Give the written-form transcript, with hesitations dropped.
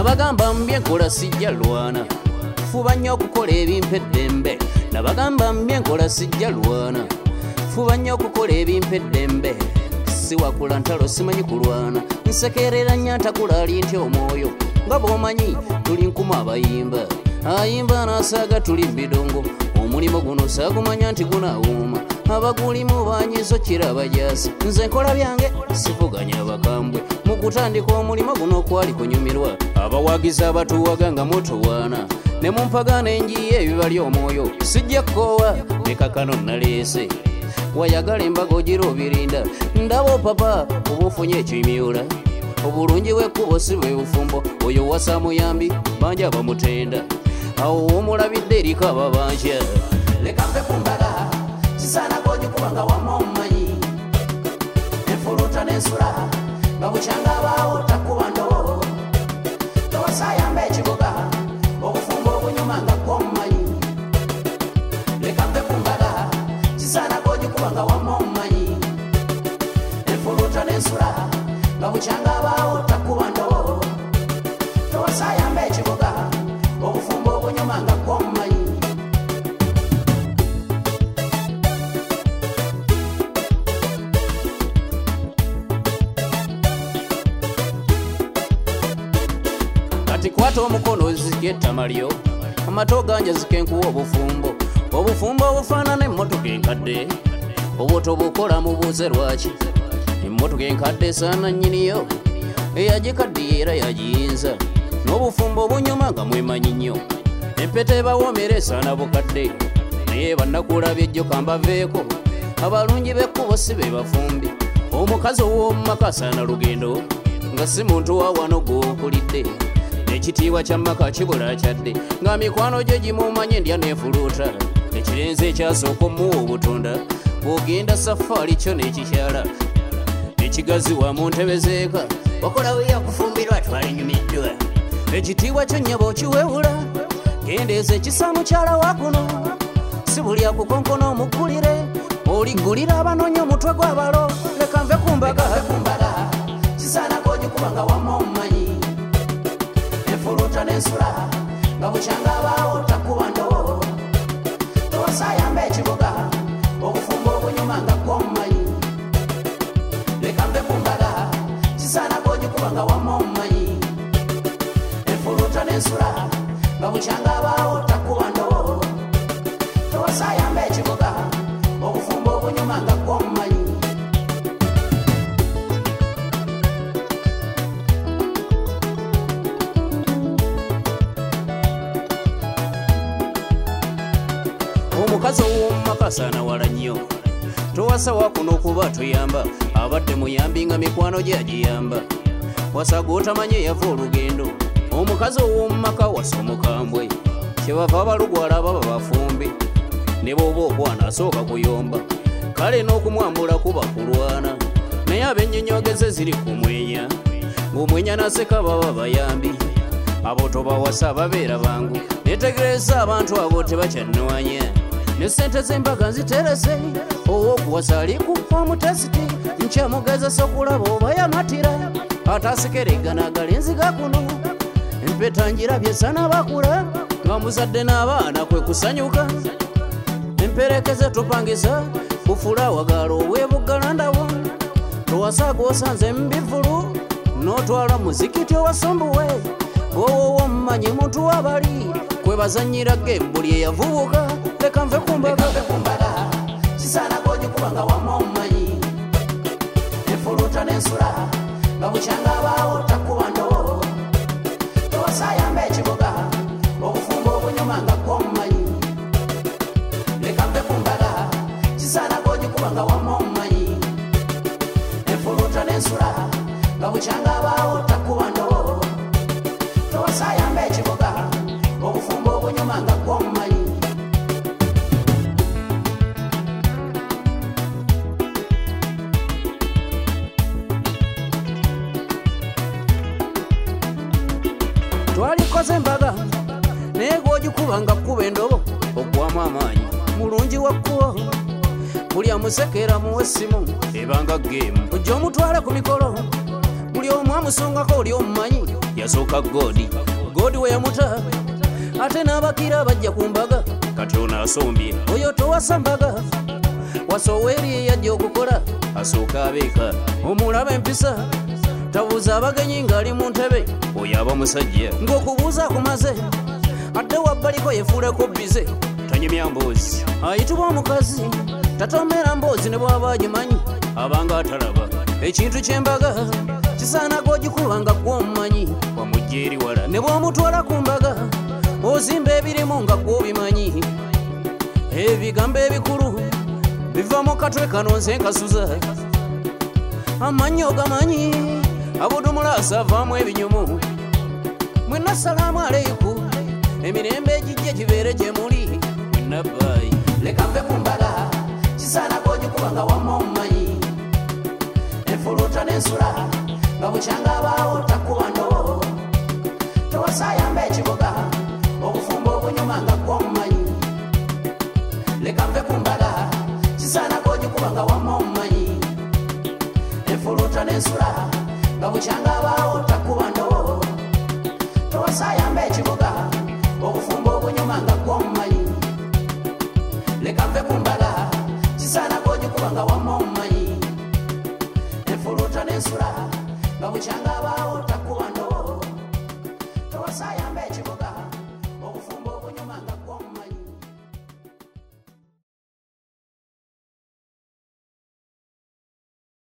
nabagamba mbyenkola sijja lwana fuba nnyo okukola ebimpeddembe nabagamba mbyenkola sijja lwana fuba nnyo okukola ebimpeddembe siwakula ntalo simanyi kulwana nsekerera nnyo ntakula ali ntya omwoyo nga bw'omanyi tuli nkuma abayimba ayimba n'asaaga tuli mbidongo omulimu guno saagumanya nti gunaawuuma abagulimu banyizo kiraba jasi nze nkola byange sivuganya abakambwe mu kutandika omulimu guno kwali kunyumirwa abawagizi abatuwaga nga mutuwaana ne mumpagana enjiye ebibali omwoyo sijja kkoowa ne kakano naleese wayagala embaga ogira obirinda ndaba papa oba ofunye ekimyula obulungi bw'ekkubo si bwe bufumbo oyo wasa muyambi banja bamutenda awo womulabidde eriko ababanja leka mpe ku mbaga kisaanako ogikubanga wamma omumanyi enfuluuta n'ensula nga bukyanga abaawo takkuba ndobo towasaayamba ekibuga obufumbo obunyuma nga gw'omumanyi leka mpe ku mbaga kisaanako ogikubanga wamma omumanyi enfuluuta n'ensula nga bukyanga abaawo takkuba ndobo towasaayamba ekibuga obufumbo obunyuma nga gw'omumanyi kati kwata omukono zigye ttamalyo amato ganja zikenkuwa obufumbo obufumbo obufaanana emmotoka enkadde obwo tobukola mubuuze lwaki emmotoka enkadde esaana nnyiniyo eyagikaddiye era yagiyinza n'obufumbo obunyuma nga mwemanyi nnyo empeta ebawoomera esaana bukadde naye bannakulabya ejjo kambaveeko abalungi b'ekkubo si be bafumbi omukazi ow'omumaka asaana lugendo nga si muntu wa wano gw'okulidde ekitiibwa kya maka kibula kyadde nga mikwano gye gimumanye ndya neefuluuta ekirenze ekyasooka omuwa obutunda bw'ogenda safaali kyo n'ekikyala ekigazi wa mu ntebe zeeka wakola weyakufumbirwa twalinyumiddwa ekitiibwa kyo nnyaba okiwewula gendeeza ekisa mukyala wa kuno si buli akukonkona omuggulire oliggulira abanoonya omutwe gw'abalo leka nve ku mbaga kisaanako ogikubanga wamma omumanyi enfuluuta n'ensula nga bukyanga abaawo takkuba ndobo towasaayamba ekibuga obufumbo obunyuma nga gw'omumanyi leka nve ku mbaga kisaanako ogikubanga wamma omumanyi enfuluuta n'ensula nga bukyanga abaawo takkuba ndobo towasaayamba ekibuga obufumbo obunyuma nga gw'omumanyi omukazi ow'omumaka asaana wala nnyo towasa wakuno okuba tuyamba abadde muyambi nga mikwano gye agiyamba wasaga otamanye yava olugendo omukazi ow'omumaka wasa omukambwe kyebava abalugwala baba bafumbi ne bw'oba okwana asooka kuyomba kale n'okumwambula kuba kulwana naye ab'ennyonnyogeze ziri ku mwenya ng'omwenya naseka baba bayambi abo tobawasa babeera bangu netegereza abantu abo tebakyannwanya ne ssente z'embaga nziterese ow'okuwasa alikufa omutesiti nkyamugezesa okulaba oba yamatira atasekeregana agalenzi ga kuno empeta njirabye sana bakula nga muzadde n'abaana kwe kusanyuka emperekeze tupangisa bufula wagala ow'ebuggalandawo towasaaga osanze mbivulu n'otwala muzikiti owasumbuwe owowo mumanyi muntu wabali kwe bazanyira gembuli eyavubuka leka nve ku mbaga kisaanako ogikubanga wamma omumanyi enfuluuta n'ensula nga bukyanga abaawo takkuba ndobo towasaayamba ekibuga obufumbo obunyuma nga gw'omumanyi leka nve ku mbaga kisaanako ogikubanga wamma omumanyi enfuluuta n'ensula nga bukyanga abaawo takkuba ndobo towasaayamba ekibuga obufumbo obunyuma nga gw'omumanyi twalikoze embaga naye gw'ogikuba nga kkuba endobo ogwamu amaanyi mulungi wa kkubo buli amusekera muwe essimu ebanga geemu ojja omutwala ku mikolo buli omu amusongako oli omumanyi yasooka godi we yamuta ate n'abakira bajja ku mbaga kati ono asombye oyo towasambaga wasoweeri yajja okukola asooka abeeka omulaba empisa tabuuza abagenyi ng'ali mu ntebe oyo aba musajja ng'okubuuza kumaze ate wabbaliko yefuuleko bize tanyumya mboozi ayitibwa omukazi tatomera mboozi ne bw'aba agimanyi abanga atalaba ekintu ky'embaga kisaana gw'ogikuba nga gw'omumanyi wamujja eri wala ne bw'omutwala ku mbaga ozimba ebirimu nga gw'obimanyi ebigambo ebikulu biva mu katwe kano nze nkasuza amanyi ogamanyi abudumulaasa avaamu ebinyumu mwenna salaamu aleiku emirembe egijje gibeere gye muli mwenna baayi leka mpe ku mbaga kisaana gw'ogikuba nga wamma omumanyi enfuluuta n'ensula nga bukyanga abaawo takuba ndobo towasaayamba ekibuga obufumbo obunyuma nga gw'omumanyi leka mpe ku mbaga kisaana gw'ogikuba nga wamma omumanyi enfuluuta n'ensula nga bukyanga abaawo takuba ndobo towasaayamba ekibuga obufumbo obunyuma nga gw'omumanyi leka mpe ku mbaga kisaana gw'ogikuba nga wamma omumanyi enfuluuta n'ensula nga bukyanga abaawo